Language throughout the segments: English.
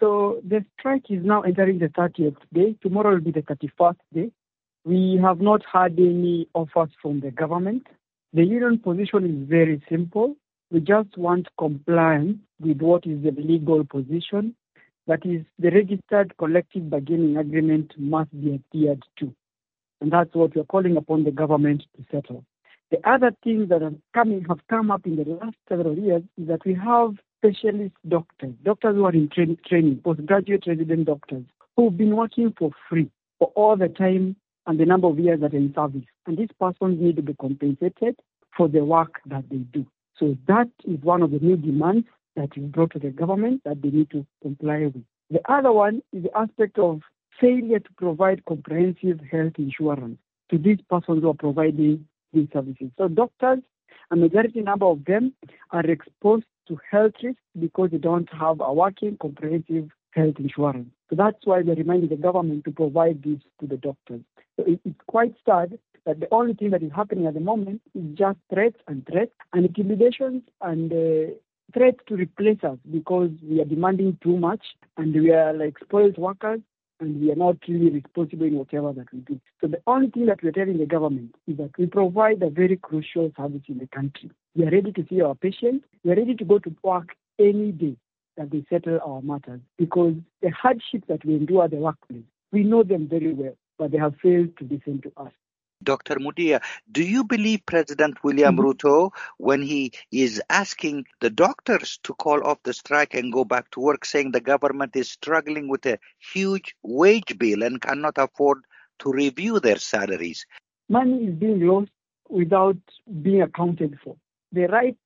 So the strike is now entering the 30th day. Tomorrow will be the 31st day. We have not had any offers from the government. The union position is very simple. We just want compliance with what is the legal position. That is, the registered collective bargaining agreement must be adhered to. And that's what we're calling upon the government to settle. The other things that have come up in the last several years is that we have specialist doctors who are in training, postgraduate resident doctors, who've been working for free for all the time and the number of years that they're in service. And these persons need to be compensated for the work that they do. So that is one of the new demands that is brought to the government that they need to comply with. The other one is the aspect of failure to provide comprehensive health insurance to these persons who are providing these services. So doctors, a majority number of them are exposed to health risks because they don't have a working comprehensive health insurance. So that's why they're reminding the government to provide this to the doctors. So it's quite sad that the only thing that is happening at the moment is just threats and intimidations and threats to replace us because we are demanding too much and we are like spoiled workers and we are not really responsible in whatever that we do. So the only thing that we're telling the government is that we provide a very crucial service in the country. We are ready to see our patients. We are ready to go to work any day that they settle our matters because the hardships that we endure at the workplace, we know them very well, but they have failed to listen to us. Dr. Mutia, do you believe President William Ruto, when he is asking the doctors to call off the strike and go back to work, saying the government is struggling with a huge wage bill and cannot afford to review their salaries? Money is being lost without being accounted for. The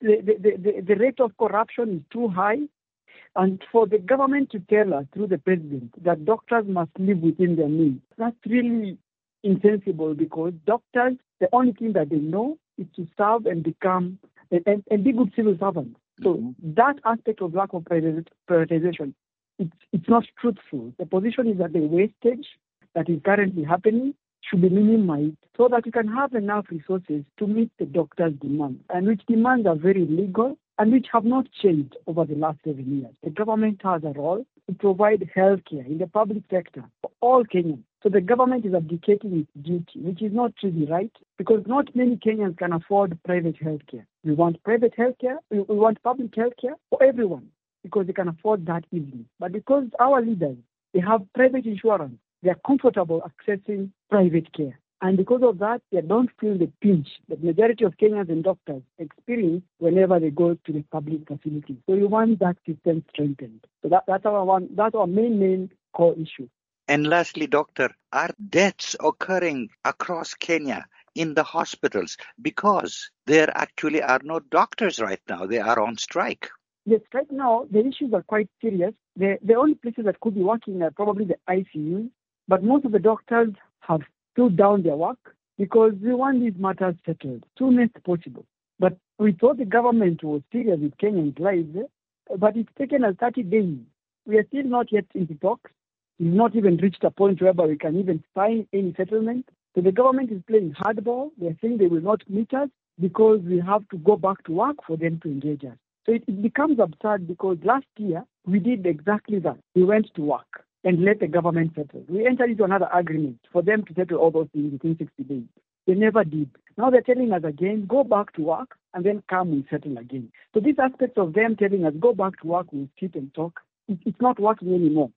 rate of corruption is too high. And for the government to tell us through the president that doctors must live within their means, that's really insensible because doctors, the only thing that they know is to serve and become and be good civil servants. So that aspect of lack of prioritization, it's not truthful. The position is that the wastage that is currently happening should be minimized so that we can have enough resources to meet the doctors' demands, and which demands are very legal and which have not changed over the last 7 years. The government has a role to provide health care in the public sector for all Kenyans. So the government is abdicating its duty, which is not really right, because not many Kenyans can afford private health care. We want private health care, we want public health care for everyone, because they can afford that easily. But because our leaders, they have private insurance, they are comfortable accessing private care. And because of that, they don't feel the pinch that the majority of Kenyans and doctors experience whenever they go to the public facilities. So we want that system strengthened. So that's our main core issue. And lastly, doctor, are deaths occurring across Kenya in the hospitals because there actually are no doctors right now? They are on strike. Yes, right now the issues are quite serious. The only places that could be working are probably the ICU, but most of the doctors have stood down their work because we want these matters settled as soon as possible. But we thought the government was serious with Kenyans' lives, but it's taken us 30 days. We are still not yet in the talks. We've not even reached a point whereby we can even sign any settlement. So the government is playing hardball. They're saying they will not meet us because we have to go back to work for them to engage us. So it becomes absurd because last year we did exactly that. We went to work and let the government settle. We entered into another agreement for them to settle all those things within 60 days. They never did. Now they're telling us again, go back to work and then come and settle again. So this aspect of them telling us, go back to work, we'll sit and talk, it's not working anymore.